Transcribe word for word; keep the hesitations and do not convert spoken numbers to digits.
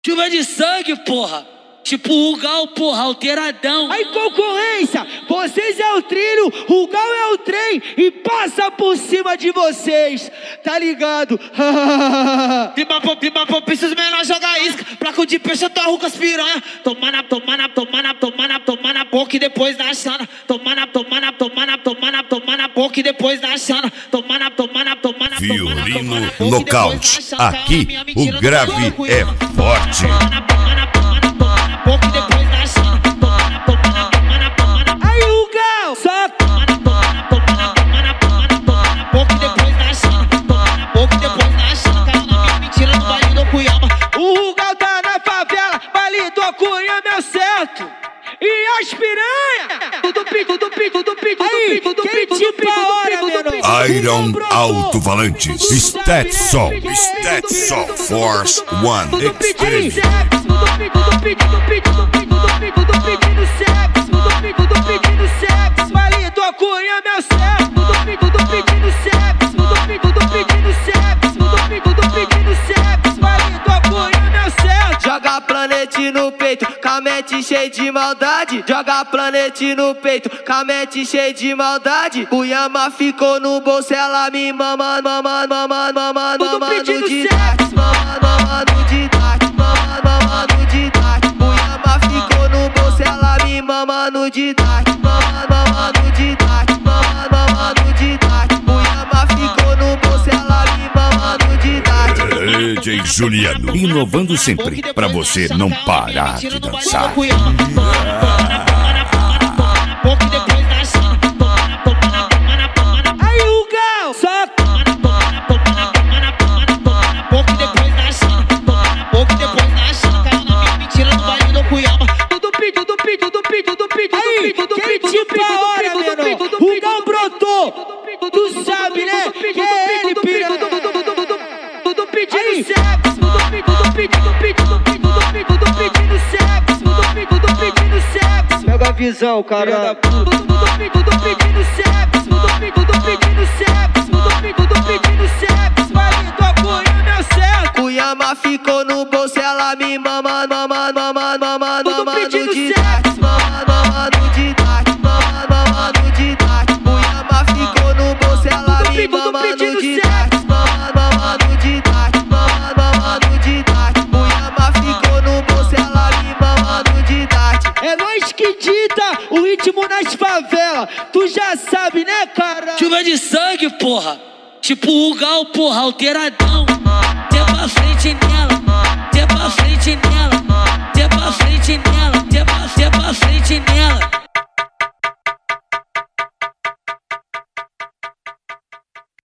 Chuva de sangue, porra. Tipo o Gal, porra, alteradão. Aí concorrência, vocês é o trilho, o Gal é o trem e passa por cima de vocês, tá ligado? Piba, piba, piba, preciso menor jogar isca. Placo de peixe, eu torro com as piranha. Toma na, toma na, toma na, toma na, toma na boca e depois da chana. Toma na, toma na, toma na, toma na, toma na boca e depois da chana. Toma na, toma na, toma na, Violino nocaute. Aqui o grave é forte. Pouco depois da chana, toma na, toma na, toma na, toma na. Aí o Gal, só toma na, toma na, toma na, toma na, toma na, toma na. Pouco depois da chana, toma na, pouco depois da chana. Caiu na minha mentira no baile do Cuyama. O Gal tá na favela, baile do Cuyama é o certo. E as piranha, tudo pico, tudo pico, tudo pico, tudo pico, tudo pico, tudo pico, tudo pico. Iron Alto-Falantes. Stetson. Stetson Force One. Tudo pedindo sexo, tudo pico, tudo pico, tudo pico, tudo pico, tudo pico, tudo pedindo sexo, tudo pico, tudo pedindo sexo. Baile do Cuyama é o certo. Tudo pico, tudo pedindo sexo, tudo pico, tudo pedindo sexo, tudo pico, tudo pedindo sexo. Baile do Cuyama é o certo. Joga planete no peito, com a mente cheia de maldade. Joga planete no peito, com a mente cheia de maldade. Cuyama ficou no bolso, ela me mama, mama, mama, mama, mama no ditaque. Mama, mama no ditaque, mama, mama no ditaque. Cuyama ficou no bolso, ela me mama no ditaque. Mama, mama no ditaque, mama, mama no ditaque. Cuyama ficou no bolso, ela me mama no ditaque. D J Juliano, inovando sempre, pra você não parar de dançar. Aí o Gal, só tudo pico, tudo pico, tudo pico, tudo pico, tudo pico, tudo pico, tudo pico, tudo pico, tudo pico. O Gal brotou, tu sabe, né? Que é ele, piranha. Tudo pedindo sexo, tudo pico, tudo pico, tudo pico, tudo pico, tudo pico, tudo pedindo sexo, tudo pico, tudo pedindo sexo. Pega a visão, cara. Tudo pico, tudo pedindo sexo, tudo pico, tudo pedindo sexo, tudo pico, tudo pedindo sexo. Baile do Cuyama é o certo. Cuyama ficou no bolso, ela me mama, mama, mama, mama, Tudo mama no pedindo ditaque. Mama, mama no ditaque, mama, mama no ditaque. Cuyama ficou no bolso, ela me mama no ditaque. Mama, mama no ditaque, mama, mama no ditaque. Cuyama ficou no bolso, ela me mama no ditaque. É nós que dita o ritmo nas favelas. Tu já sabe, né, cara? Chuva de sangue, porra. Tipo o Gal, porra, alteradão. Tem pra frente nela, tem pra frente nela.